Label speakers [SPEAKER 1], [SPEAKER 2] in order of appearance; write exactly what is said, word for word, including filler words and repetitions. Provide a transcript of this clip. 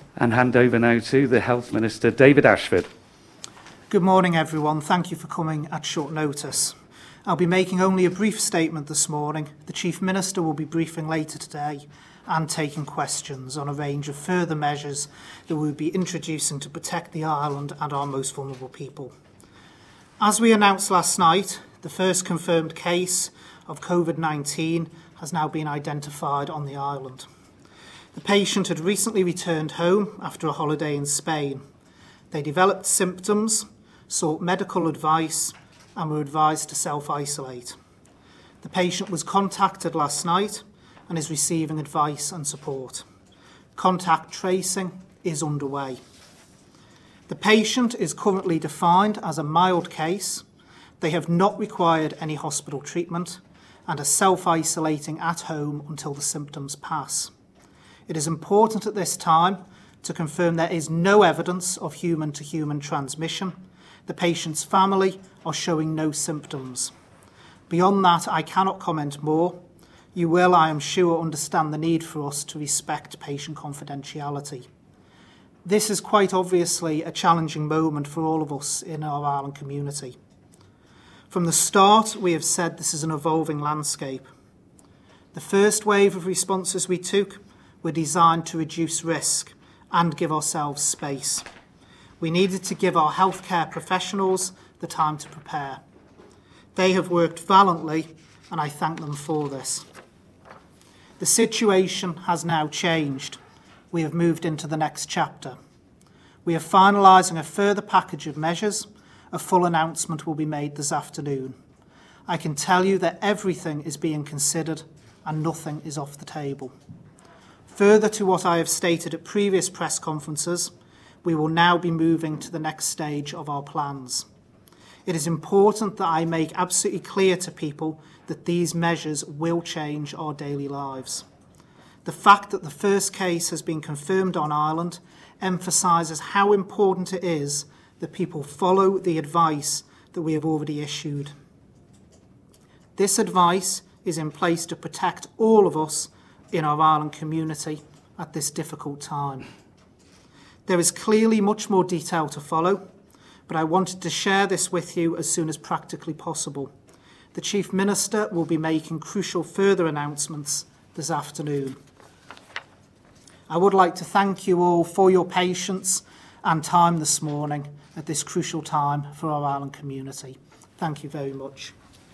[SPEAKER 1] and hand over now to the Health Minister, David Ashford.
[SPEAKER 2] Good morning, everyone. Thank you for coming at short notice. I'll be making only a brief statement this morning. The Chief Minister will be briefing later today and taking questions on a range of further measures that we'll be introducing to protect the island and our most vulnerable people. As we announced last night, the first confirmed case of COVID nineteen has now been identified on the island. The patient had recently returned home after a holiday in Spain. They developed symptoms, sought medical advice, and were advised to self-isolate. The patient was contacted last night and is receiving advice and support. Contact tracing is underway. The patient is currently defined as a mild case. They have not required any hospital treatment and are self-isolating at home until the symptoms pass. It is important at this time to confirm there is no evidence of human-to-human transmission. The patient's family are showing no symptoms. Beyond that, I cannot comment more. You will, I am sure, understand the need for us to respect patient confidentiality. This is quite obviously a challenging moment for all of us in our island community. From the start, we have said this is an evolving landscape. The first wave of responses we took were designed to reduce risk and give ourselves space. We needed to give our healthcare professionals the time to prepare. They have worked valiantly, and I thank them for this. The situation has now changed. We have moved into the next chapter. We are finalising a further package of measures. A full announcement will be made this afternoon. I can tell you that everything is being considered and nothing is off the table. Further to what I have stated at previous press conferences, we will now be moving to the next stage of our plans. It is important that I make absolutely clear to people that these measures will change our daily lives. The fact that the first case has been confirmed on Ireland emphasises how important it is that people follow the advice that we have already issued. This advice is in place to protect all of us in our island community at this difficult time. There is clearly much more detail to follow, but I wanted to share this with you as soon as practically possible. The Chief Minister will be making crucial further announcements this afternoon. I would like to thank you all for your patience and time this morning at this crucial time for our island community. Thank you very much.